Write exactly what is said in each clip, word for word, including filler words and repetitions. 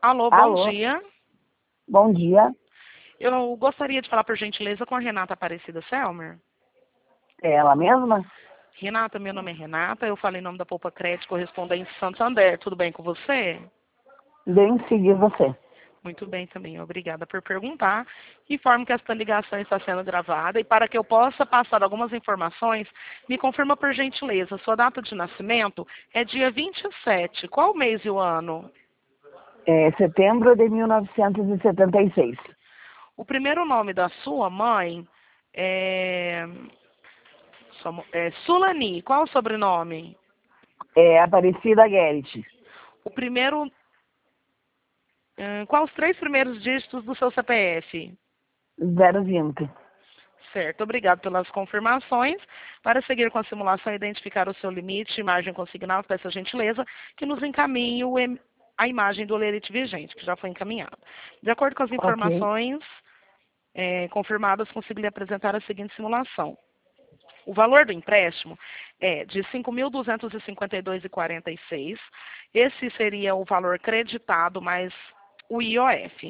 Alô, bom Alô, dia. bom dia. Eu gostaria de falar, por gentileza, com a Renata Aparecida Selmer. É ela mesma? Renata, meu nome é Renata, eu falei em nome da Poupa Crédito Correspondente Santander. Tudo bem com você? Bem seguir você. Muito bem também, obrigada por perguntar. Informo que esta ligação está sendo gravada e para que eu possa passar algumas informações, me confirma por gentileza, sua data de nascimento é dia vinte e sete. Qual o mês e o ano? É setembro de mil novecentos e setenta e seis. O primeiro nome da sua mãe é, é Sulani. Qual o sobrenome? É Aparecida Guerit. O primeiro, hum, quais os três primeiros dígitos do seu C P F? zero vinte. Certo, obrigado pelas confirmações. Para seguir com a simulação e identificar o seu limite, imagem consignada, peço a gentileza que nos encaminhe o em- a imagem do lerite vigente, que já foi encaminhada. De acordo com as Ok. informações eh, confirmadas, consigo lhe apresentar a seguinte simulação. O valor do empréstimo é de cinco mil duzentos e cinquenta e dois reais e quarenta e seis centavos. Esse seria o valor creditado mais o I O F.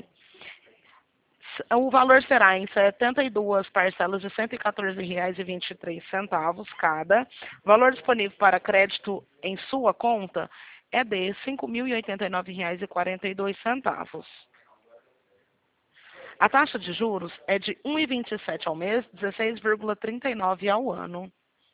O valor será em setenta e duas parcelas de cento e quatorze reais e vinte e três centavos cada. O valor disponível para crédito em sua conta é de cinco mil e oitenta e nove reais e quarenta e dois centavos. A taxa de juros é de um vírgula vinte e sete ao mês, dezesseis vírgula trinta e nove ao ano.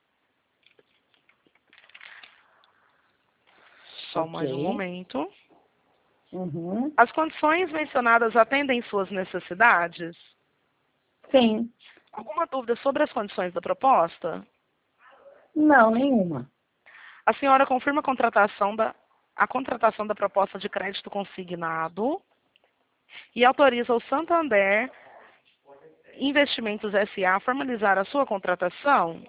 Só mais um Ok. momento. Uhum. As condições mencionadas atendem suas necessidades? Sim. Alguma dúvida sobre as condições da proposta? Não, nenhuma. A senhora confirma a contratação da, a contratação da proposta de crédito consignado e autoriza o Santander Investimentos S A a formalizar a sua contratação?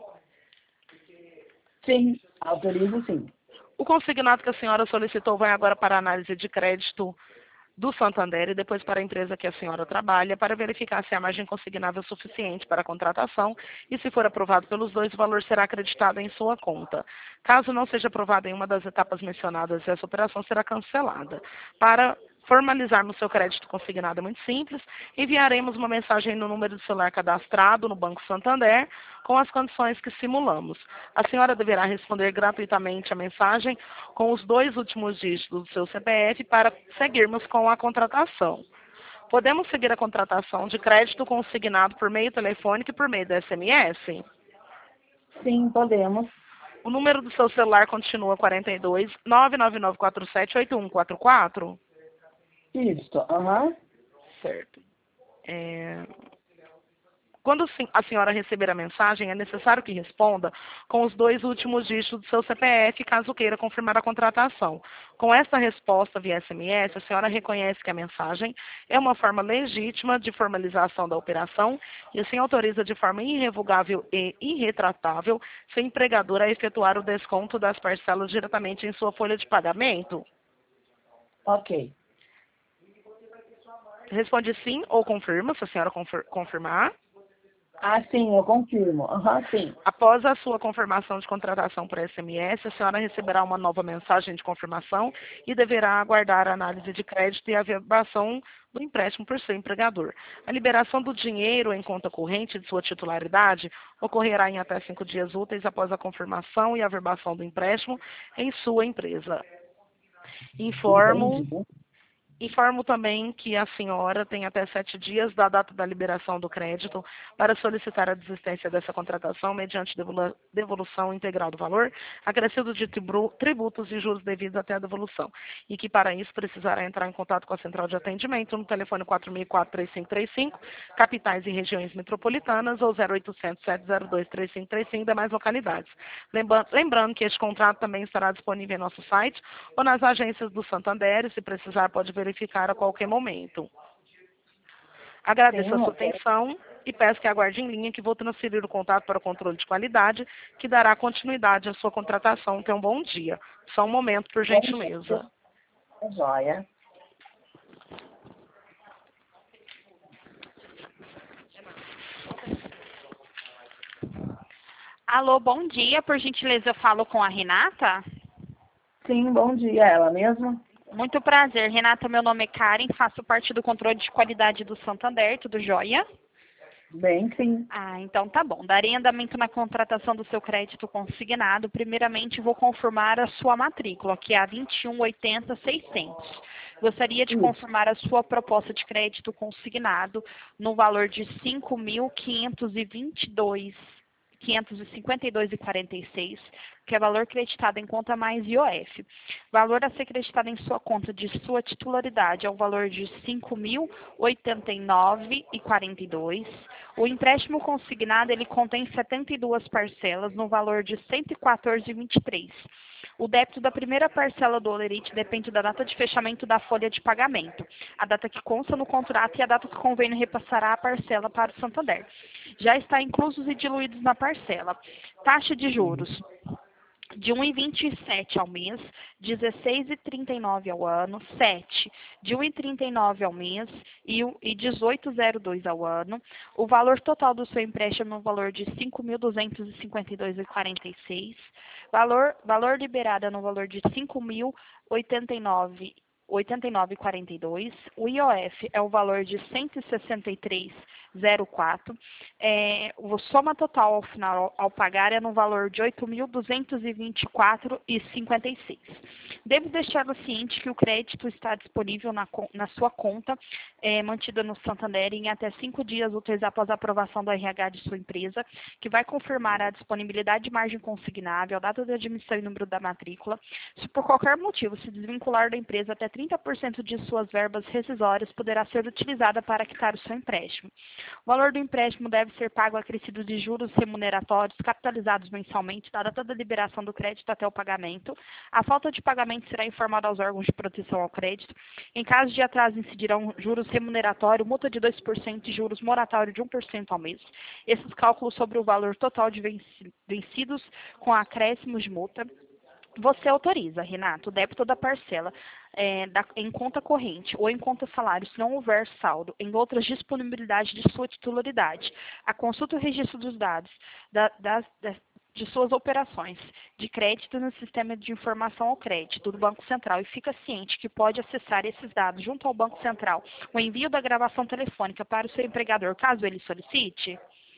Sim. Autorizo sim. O consignado que a senhora solicitou vai agora para a análise de crédito do Santander e depois para a empresa que a senhora trabalha para verificar se a margem consignável é suficiente para a contratação e se for aprovado pelos dois, o valor será acreditado em sua conta. Caso não seja aprovado em uma das etapas mencionadas, essa operação será cancelada. Para formalizarmos seu crédito consignado é muito simples, enviaremos uma mensagem no número de celular cadastrado no Banco Santander com as condições que simulamos. A senhora deverá responder gratuitamente a mensagem com os dois últimos dígitos do seu C P F para seguirmos com a contratação. Podemos seguir a contratação de crédito consignado por meio telefônico e por meio do S M S? Sim, podemos. O número do seu celular continua quarenta e dois, nove nove nove quatro sete, oito um quatro quatro? Isso. Aham. Certo. É... Quando a senhora receber a mensagem, é necessário que responda com os dois últimos dígitos do seu C P F, caso queira confirmar a contratação. Com esta resposta via S M S, a senhora reconhece que a mensagem é uma forma legítima de formalização da operação e assim autoriza de forma irrevogável e irretratável seu empregador a efetuar o desconto das parcelas diretamente em sua folha de pagamento? Ok. Responde sim ou confirma, se a senhora confir- confirmar. Ah, sim, eu confirmo. Aham, sim. Após a sua confirmação de contratação por S M S, a senhora receberá uma nova mensagem de confirmação e deverá aguardar a análise de crédito e a verbação do empréstimo por seu empregador. A liberação do dinheiro em conta corrente de sua titularidade ocorrerá em até cinco dias úteis após a confirmação e a verbação do empréstimo em sua empresa. Informo Entendi. Informo também que a senhora tem até sete dias da data da liberação do crédito para solicitar a desistência dessa contratação mediante devolu- devolução integral do valor, acrescido de tribru- tributos e juros devidos até a devolução. E que para isso precisará entrar em contato com a central de atendimento no telefone quatro mil e quatro, três cinco três cinco, capitais e regiões metropolitanas, ou zero oitocentos, sete zero dois, três cinco três cinco demais localidades. Lembra- Lembrando que este contrato também estará disponível em nosso site ou nas agências do Santander, e se precisar pode verificar a qualquer momento. Agradeço a Sim, sua ok. atenção e peço que aguarde em linha que vou transferir o contato para o controle de qualidade, que dará continuidade à sua contratação. Tenha um bom dia. Só um momento, por Bom gentileza. dia. Joia. Alô, bom dia. Por gentileza, eu falo com a Renata? Sim, bom dia. Ela mesma? Muito prazer, Renata. Meu nome é Karen, faço parte do controle de qualidade do Santander, tudo jóia? Bem, sim. Ah, então tá bom. Darei andamento na contratação do seu crédito consignado. Primeiramente, vou confirmar a sua matrícula, que é a vinte e um oitenta seiscentos. Gostaria de Isso. confirmar a sua proposta de crédito consignado no valor de cinco mil quinhentos e vinte e dois quinhentos e cinquenta e dois reais e quarenta e seis, que é valor creditado em conta mais I O F. Valor a ser creditado em sua conta de sua titularidade é o valor de cinco mil oitenta e nove reais e quarenta e dois. O empréstimo consignado ele contém setenta e duas parcelas no valor de cento e quatorze reais e vinte e três. O débito da primeira parcela do holerite depende da data de fechamento da folha de pagamento, a data que consta no contrato e a data que o convênio repassará a parcela para o Santander. Já está inclusos e diluídos na parcela. Taxa de juros de um vírgula vinte e sete ao mês, dezesseis vírgula trinta e nove ao ano, sete de um vírgula trinta e nove ao mês e o- e dezoito vírgula zero dois ao ano. O valor total do seu empréstimo é no valor de cinco mil duzentos e cinquenta e dois reais e quarenta e seis. Valor, valor liberado é no valor de cinco mil oitenta e nove oitenta e nove reais e quarenta e dois. O I O F é o valor de cento e sessenta e três reais e zero quatro. É, o soma total ao final ao pagar é no valor de oito mil duzentos e vinte e quatro reais e cinquenta e seis. Devo deixá-lo ciente que o crédito está disponível na, con- na sua conta, é, mantida no Santander em até cinco dias úteis após a aprovação do R H de sua empresa, que vai confirmar a disponibilidade de margem consignável, a data de admissão e número da matrícula. Se por qualquer motivo se desvincular da empresa, até trinta por cento de suas verbas rescisórias poderá ser utilizada para quitar o seu empréstimo. O valor do empréstimo deve ser pago acrescido de juros remuneratórios capitalizados mensalmente da data da liberação do crédito até o pagamento. A falta de pagamento será informada aos órgãos de proteção ao crédito. Em caso de atraso, incidirão juros remuneratórios, multa de dois por cento e juros moratório de um por cento ao mês. Esses cálculos sobre o valor total de venci- vencidos com acréscimos de multa. Você autoriza, Renato, o débito da parcela é, da- em conta corrente ou em conta salário, se não houver saldo em outras disponibilidades de sua titularidade. A consulta e o registro dos dados da- das- das- de suas operações de crédito no sistema de informação ao crédito do Banco Central e fica ciente que pode acessar esses dados junto ao Banco Central o envio da gravação telefônica para o seu empregador, caso ele solicite.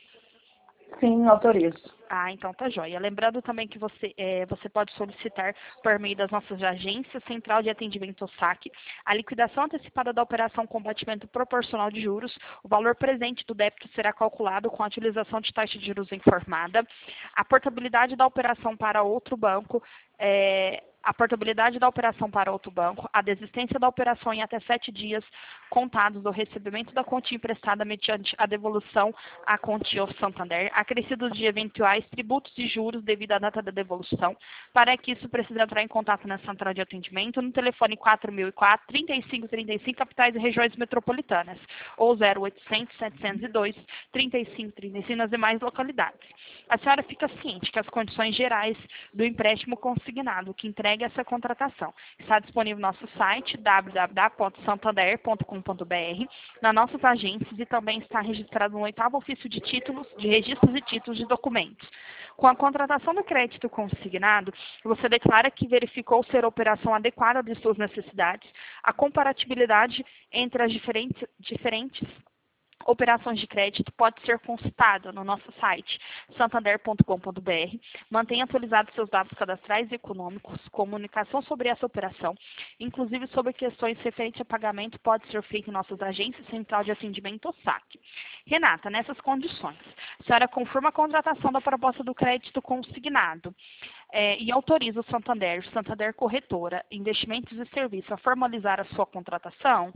Sim, autorizo. Ah, então tá joia. Lembrando também que você, eh, você pode solicitar por meio das nossas agências, Central de Atendimento S A C, a liquidação antecipada da operação com batimento proporcional de juros. O valor presente do débito será calculado com a utilização de taxa de juros informada. A portabilidade da operação para outro banco, eh, a portabilidade da operação para outro banco, a desistência da operação em até sete dias contados do recebimento da quantia emprestada mediante a devolução à quantia ao Santander, acrescidos de eventuais tributos e juros devido à data da devolução. Para que isso, precisa entrar em contato na central de atendimento no telefone quatro mil e quatro, trinta e cinco trinta e cinco, capitais e regiões metropolitanas, ou zero oitocentos, setecentos e dois, trinta e cinco trinta e cinco nas demais localidades. A senhora fica ciente que as condições gerais do empréstimo consignado que entrega essa contratação está disponível no nosso site w w w ponto santander ponto com ponto b r, nas nossas agências e também está registrado no oitavo ofício de títulos, de registros e títulos de documentos. Com a contratação do crédito consignado, você declara que verificou ser a operação adequada de suas necessidades, a comparatibilidade entre as diferentes, diferentes operações de crédito pode ser consultada no nosso site santander ponto com ponto b r. Mantenha atualizados seus dados cadastrais e econômicos. Comunicação sobre essa operação, inclusive sobre questões referentes a pagamento, pode ser feita em nossas agências Central de Atendimento ou S A C. Renata, nessas condições, a senhora confirma a contratação da proposta do crédito consignado eh, e autoriza o Santander, Santander Corretora, Investimentos e Serviços a formalizar a sua contratação?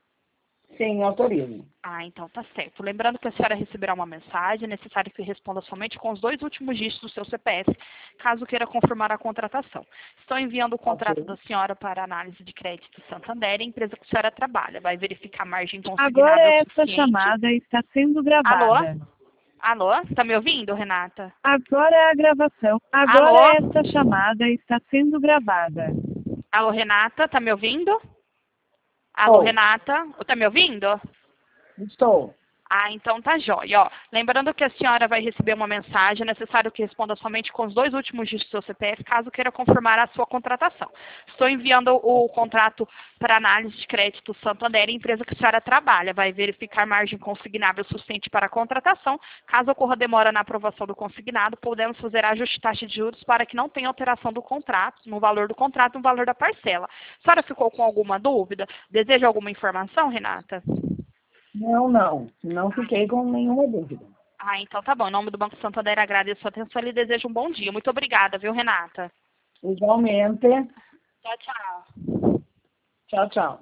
Sim, autorizo. Ah, então tá certo. Lembrando que a senhora receberá uma mensagem, é necessário que responda somente com os dois últimos dígitos do seu C P F, caso queira confirmar a contratação. Estou enviando o contrato Ok. da senhora para análise de crédito Santander, a empresa que a senhora trabalha. Vai verificar a margem consignada Agora esta suficiente. chamada está sendo gravada. Alô? Alô? Tá me ouvindo, Renata? Agora é a gravação. Agora Alô? esta chamada está sendo gravada. Alô, Renata? Tá me ouvindo? Alô, Oh. Renata? Tá me ouvindo? Estou. Ah, então tá jóia. Ó, lembrando que a senhora vai receber uma mensagem, é necessário que responda somente com os dois últimos dígitos do seu C P F, caso queira confirmar a sua contratação. Estou enviando o contrato para análise de crédito Santander, empresa que a senhora trabalha. Vai verificar margem consignável suficiente para a contratação. Caso ocorra demora na aprovação do consignado, podemos fazer ajuste de taxa de juros para que não tenha alteração do contrato, no valor do contrato, no valor da parcela. A senhora ficou com alguma dúvida? Deseja alguma informação, Renata? Não, não. Não fiquei com nenhuma dúvida. Ah, então tá bom. Em nome do Banco Santander, agradeço a sua atenção e desejo um bom dia. Muito obrigada, viu, Renata? Igualmente. Tchau, tchau. Tchau, tchau.